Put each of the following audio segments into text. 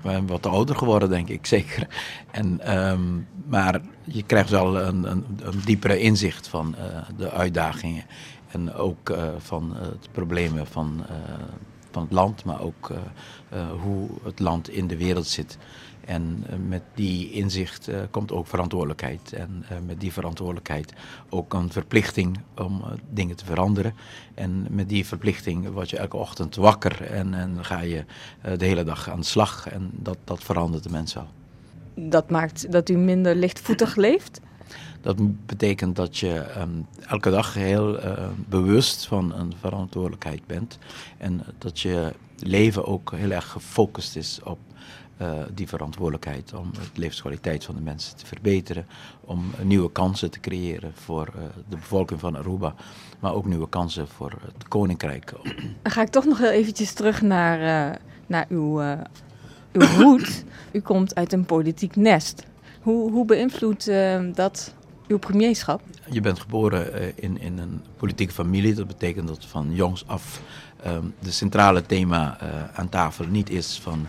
we zijn wat ouder geworden, denk ik, zeker. Maar je krijgt wel een diepere inzicht van de uitdagingen. En ook van de problemen van het land, maar ook hoe het land in de wereld zit. En met die inzicht komt ook verantwoordelijkheid. En met die verantwoordelijkheid ook een verplichting om dingen te veranderen. En met die verplichting word je elke ochtend wakker en ga je de hele dag aan de slag. En dat verandert de mens wel. Dat maakt dat u minder lichtvoetig leeft? Dat betekent dat je elke dag heel bewust van een verantwoordelijkheid bent. En dat je leven ook heel erg gefocust is op die verantwoordelijkheid. Om de levenskwaliteit van de mensen te verbeteren. Om nieuwe kansen te creëren voor de bevolking van Aruba. Maar ook nieuwe kansen voor het Koninkrijk. Dan ga ik toch nog heel eventjes terug naar uw route. U komt uit een politiek nest. Hoe beïnvloedt dat uw premierschap? Je bent geboren in een politieke familie. Dat betekent dat van jongs af de centrale thema aan tafel niet is van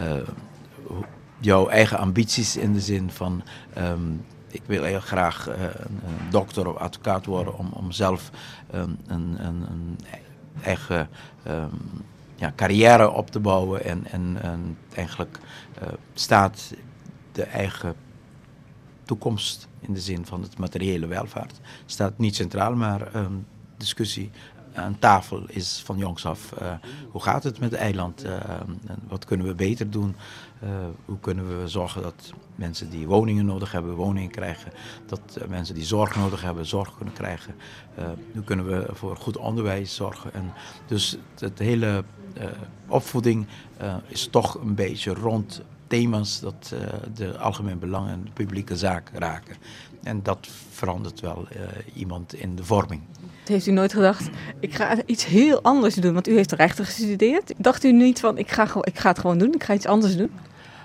jouw eigen ambities in de zin van ik wil heel graag een dokter of advocaat worden om zelf een eigen carrière op te bouwen en eigenlijk staat de eigen toekomst in de zin van het materiële welvaart staat niet centraal, maar discussie aan tafel is van jongs af. Hoe gaat het met het eiland? Wat kunnen we beter doen? Hoe kunnen we zorgen dat mensen die woningen nodig hebben, woningen krijgen? Dat mensen die zorg nodig hebben, zorg kunnen krijgen? Hoe kunnen we voor goed onderwijs zorgen? En dus het hele opvoeding is toch een beetje rond thema's dat de algemeen belang en de publieke zaak raken. En dat verandert wel iemand in de vorming. Heeft u nooit gedacht, ik ga iets heel anders doen? Want u heeft rechten gestudeerd. Dacht u niet van, ik ga het gewoon doen, ik ga iets anders doen?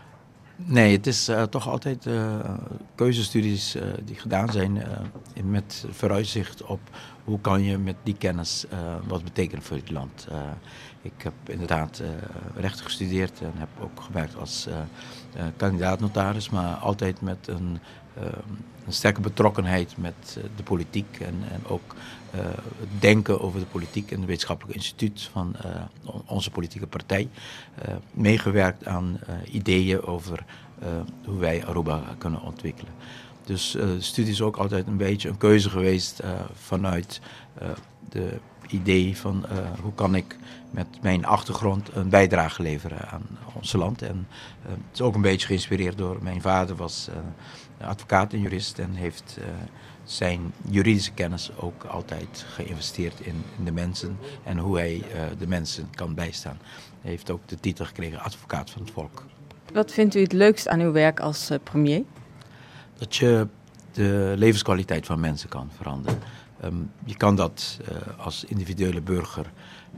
Nee, het is toch altijd keuzestudies die gedaan zijn met vooruitzicht op hoe kan je met die kennis wat betekenen voor het land. Ik heb inderdaad rechten gestudeerd en heb ook gewerkt als kandidaat-notaris, maar altijd met een sterke betrokkenheid met de politiek en ook het denken over de politiek en het wetenschappelijk instituut van onze politieke partij. Meegewerkt aan ideeën over hoe wij Aruba kunnen ontwikkelen. Dus de studie is ook altijd een beetje een keuze geweest vanuit de idee van hoe kan ik met mijn achtergrond een bijdrage leveren aan ons land. En het is ook een beetje geïnspireerd door mijn vader was advocaat en jurist en heeft zijn juridische kennis ook altijd geïnvesteerd in de mensen en hoe hij de mensen kan bijstaan. Hij heeft ook de titel gekregen advocaat van het volk. Wat vindt u het leukst aan uw werk als premier? Dat je de levenskwaliteit van mensen kan veranderen. Je kan dat als individuele burger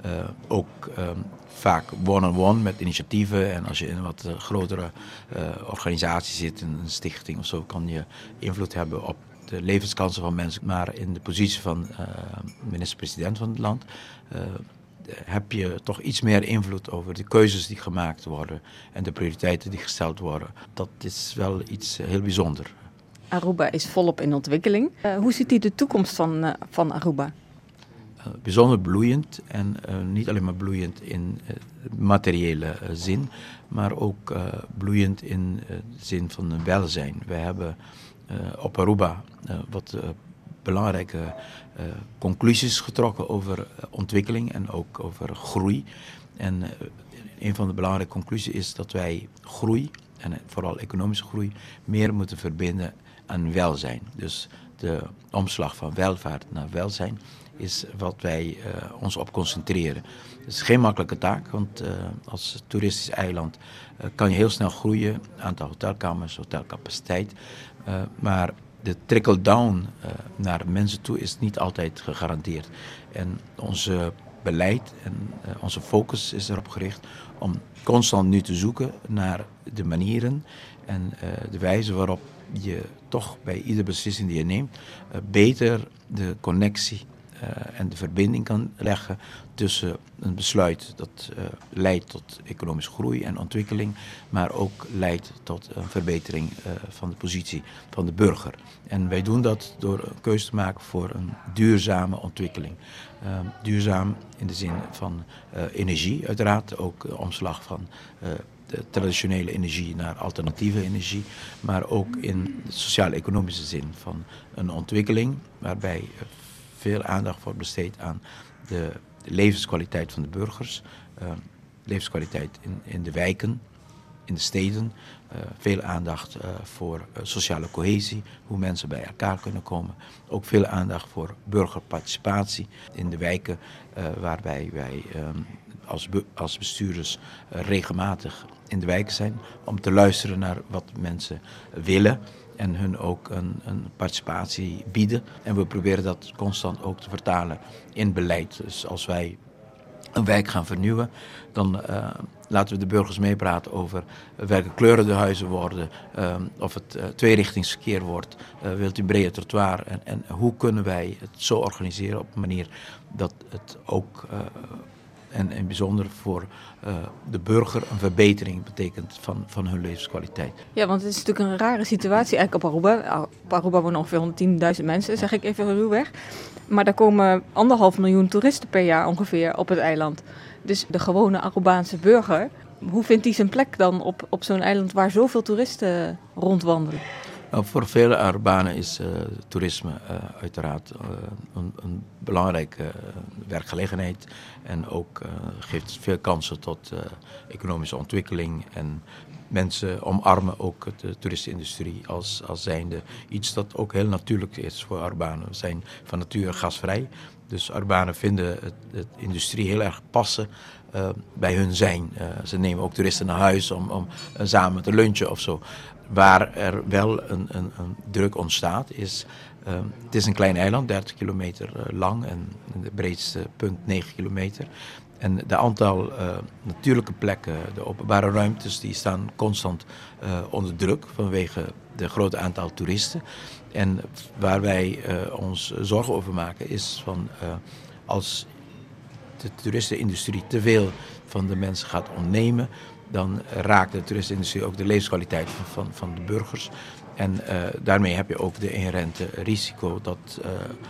ook vaak one-on-one met initiatieven. En als je in een wat grotere organisatie zit, een stichting of zo, kan je invloed hebben op de levenskansen van mensen. Maar in de positie van minister-president van het land heb je toch iets meer invloed over de keuzes die gemaakt worden en de prioriteiten die gesteld worden. Dat is wel iets heel bijzonders. Aruba is volop in ontwikkeling. Hoe ziet u de toekomst van Aruba? Bijzonder bloeiend en niet alleen maar bloeiend in materiële zin, maar ook bloeiend in de zin van welzijn. We hebben op Aruba wat belangrijke conclusies getrokken over ontwikkeling en ook over groei. En een van de belangrijke conclusies is dat wij groei, en vooral economische groei, meer moeten verbinden aan welzijn. Dus de omslag van welvaart naar welzijn is wat wij ons op concentreren. Het is geen makkelijke taak, want als toeristisch eiland kan je heel snel groeien. Aantal hotelkamers, hotelcapaciteit. Maar de trickle-down naar mensen toe is niet altijd gegarandeerd. En onze beleid en onze focus is erop gericht om constant nu te zoeken naar de manieren en de wijze waarop je toch bij iedere beslissing die je neemt beter de connectie en de verbinding kan leggen tussen een besluit dat leidt tot economische groei en ontwikkeling, maar ook leidt tot een verbetering van de positie van de burger. En wij doen dat door een keuze te maken voor een duurzame ontwikkeling. Duurzaam in de zin van energie, uiteraard ook omslag van de traditionele energie naar alternatieve energie, maar ook in de sociaal-economische zin van een ontwikkeling waarbij veel aandacht wordt besteed aan de levenskwaliteit van de burgers, levenskwaliteit in de wijken, in de steden, veel aandacht voor sociale cohesie, hoe mensen bij elkaar kunnen komen. Ook veel aandacht voor burgerparticipatie in de wijken, waarbij wij als bestuurders regelmatig in de wijken zijn om te luisteren naar wat mensen willen en hun ook een participatie bieden. En we proberen dat constant ook te vertalen in beleid. Dus als wij een wijk gaan vernieuwen, dan laten we de burgers meepraten over welke kleuren de huizen worden, of het tweerichtingsverkeer wordt, wilt u een brede trottoir en hoe kunnen wij het zo organiseren op een manier dat het ook en in bijzonder voor de burger een verbetering betekent van hun levenskwaliteit. Ja, want het is natuurlijk een rare situatie eigenlijk op Aruba. Op Aruba wonen ongeveer 110.000 mensen, zeg ik even ruwweg. Maar daar komen 1,5 miljoen toeristen per jaar ongeveer op het eiland. Dus de gewone Arubaanse burger, hoe vindt hij zijn plek dan op zo'n eiland waar zoveel toeristen rondwandelen? Nou, voor vele Arubanen is toerisme uiteraard een belangrijke werkgelegenheid en ook geeft veel kansen tot economische ontwikkeling. En mensen omarmen ook de toeristenindustrie als zijnde iets dat ook heel natuurlijk is voor Arubanen. We zijn van nature gasvrij, dus Arubanen vinden de industrie heel erg passen bij hun zijn. Ze nemen ook toeristen naar huis om samen te lunchen of zo. Waar er wel een druk ontstaat is, het is een klein eiland, 30 kilometer lang en de breedste punt 9 kilometer. En de aantal natuurlijke plekken, de openbare ruimtes, die staan constant onder druk vanwege de grote aantal toeristen. En waar wij ons zorgen over maken is van als de toeristenindustrie te veel van de mensen gaat ontnemen, dan raakt de toeristenindustrie ook de levenskwaliteit van de burgers. En daarmee heb je ook de inherente risico dat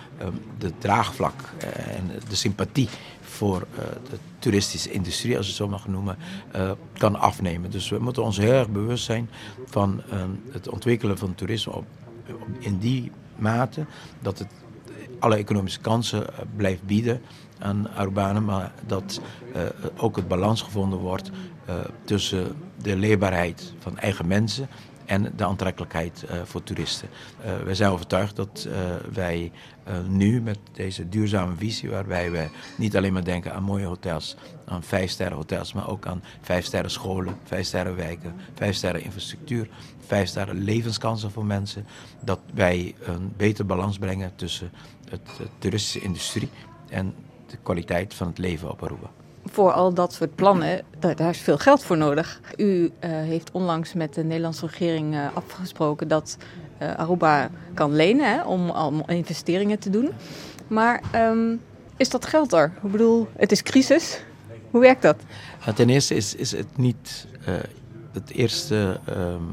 de draagvlak en de sympathie voor de toeristische industrie, als je het zo mag noemen, kan afnemen. Dus we moeten ons heel erg bewust zijn van het ontwikkelen van toerisme in die mate dat het alle economische kansen blijft bieden aan Arubanen, maar dat ook het balans gevonden wordt tussen de leefbaarheid van eigen mensen en de aantrekkelijkheid voor toeristen. Wij zijn overtuigd dat wij nu met deze duurzame visie, waarbij wij niet alleen maar denken aan mooie hotels, aan 5-sterren hotels, maar ook aan 5-sterren scholen, 5-sterren wijken, 5-sterren infrastructuur, 5-sterren levenskansen voor mensen, dat wij een betere balans brengen tussen de toeristische industrie en de kwaliteit van het leven op Aruba. Voor al dat soort plannen, daar is veel geld voor nodig. U heeft onlangs met de Nederlandse regering afgesproken dat Aruba kan lenen, hè, om investeringen te doen. Maar is dat geld er? Ik bedoel, het is crisis. Hoe werkt dat? Ten eerste is het niet het eerste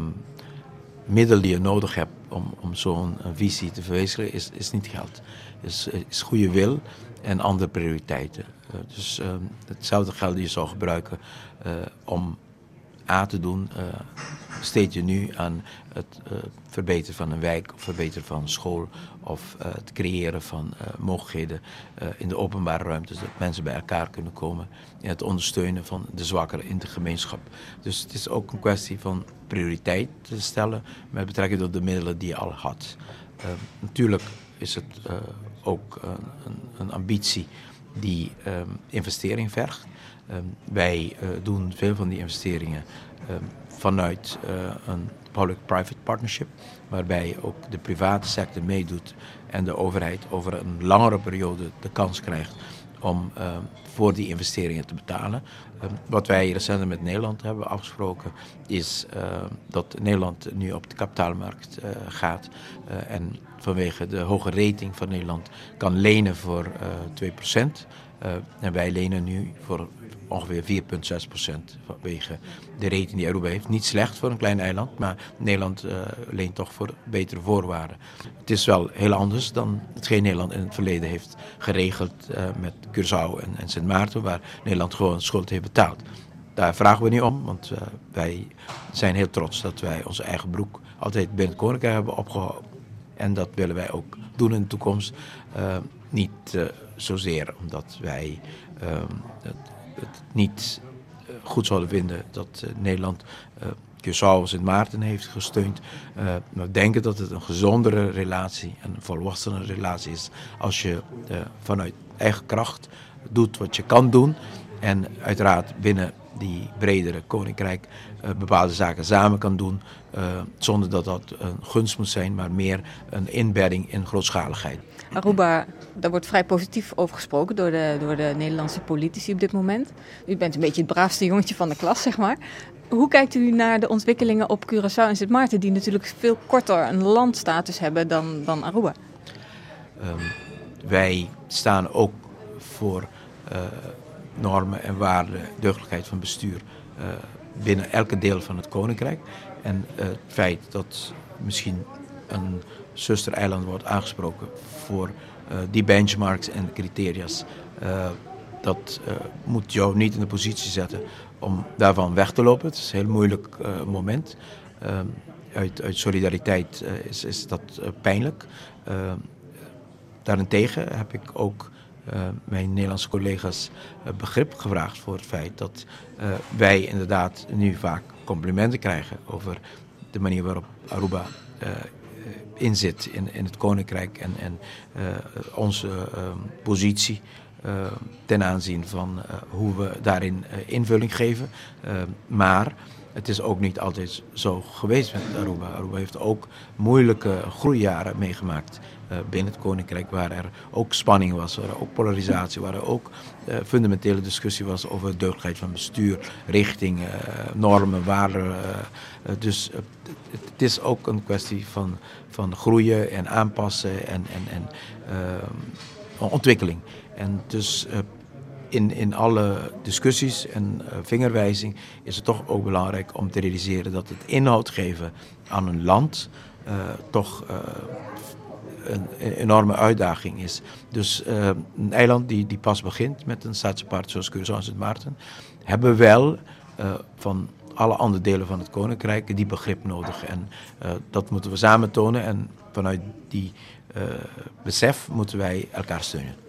middel die je nodig hebt om zo'n visie te verwezenlijken, is niet geld. Is goede wil en andere prioriteiten. Dus hetzelfde geld die je zou gebruiken om te doen, besteed je nu aan het verbeteren van een wijk, of verbeteren van een school, of het creëren van mogelijkheden in de openbare ruimtes, dat mensen bij elkaar kunnen komen en het ondersteunen van de zwakkeren in de gemeenschap. Dus het is ook een kwestie van prioriteit te stellen met betrekking tot de middelen die je al had. Natuurlijk is het ook een ambitie die investering vergt. Wij doen veel van die investeringen vanuit een public-private partnership, waarbij ook de private sector meedoet en de overheid over een langere periode de kans krijgt om voor die investeringen te betalen. Wat wij recent met Nederland hebben afgesproken is dat Nederland nu op de kapitaalmarkt gaat en vanwege de hoge rating van Nederland kan lenen voor 2%. En wij lenen nu voor ongeveer 4,6% vanwege de rating die Aruba heeft. Niet slecht voor een klein eiland, maar Nederland leent toch voor betere voorwaarden. Het is wel heel anders dan hetgeen Nederland in het verleden heeft geregeld met Curaçao en Sint Maarten, waar Nederland gewoon schuld heeft betaald. Daar vragen we niet om, want wij zijn heel trots dat wij onze eigen broek altijd binnen het Koninkrijk hebben opgehouden. En dat willen wij ook doen in de toekomst. Niet zozeer omdat wij het niet goed zouden vinden dat Nederland Curaçao Sint Maarten heeft gesteund. Maar we denken dat het een gezondere relatie, een volwassene relatie is als je vanuit eigen kracht doet wat je kan doen. En uiteraard binnen die bredere koninkrijk bepaalde zaken samen kan doen. Zonder dat dat een gunst moet zijn, maar meer een inbedding in grootschaligheid. Aruba, daar wordt vrij positief over gesproken door de Nederlandse politici op dit moment. U bent een beetje het braafste jongetje van de klas, zeg maar. Hoe kijkt u naar de ontwikkelingen op Curaçao en Sint Maarten, die natuurlijk veel korter een landstatus hebben dan Aruba? Wij staan ook voor normen en waarden, deugdelijkheid van bestuur binnen elke deel van het koninkrijk. En het feit dat misschien een zustereiland wordt aangesproken voor die benchmarks en criteria's, dat moet jou niet in de positie zetten om daarvan weg te lopen. Het is een heel moeilijk moment. Uit solidariteit is dat pijnlijk. Daarentegen heb ik ook mijn Nederlandse collega's begrip gevraagd voor het feit dat wij inderdaad nu vaak complimenten krijgen over de manier waarop Aruba inzit in het koninkrijk en onze positie ten aanzien van hoe we daarin invulling geven. Maar het is ook niet altijd zo geweest met Aruba. Aruba heeft ook moeilijke groeijaren meegemaakt binnen het koninkrijk, waar er ook spanning was, waar er ook polarisatie, waar er ook fundamentele discussie was over deugdelijkheid van bestuur, richting, normen, waarden. Dus het is ook een kwestie van groeien en aanpassen en ontwikkeling. En dus in alle discussies en vingerwijzing is het toch ook belangrijk om te realiseren dat het inhoud geven aan een land toch een enorme uitdaging is. Dus een eiland die pas begint met een staatsapart zoals Curaçao en Sint Maarten, hebben wel van alle andere delen van het koninkrijk die begrip nodig. En dat moeten we samen tonen en vanuit die besef moeten wij elkaar steunen.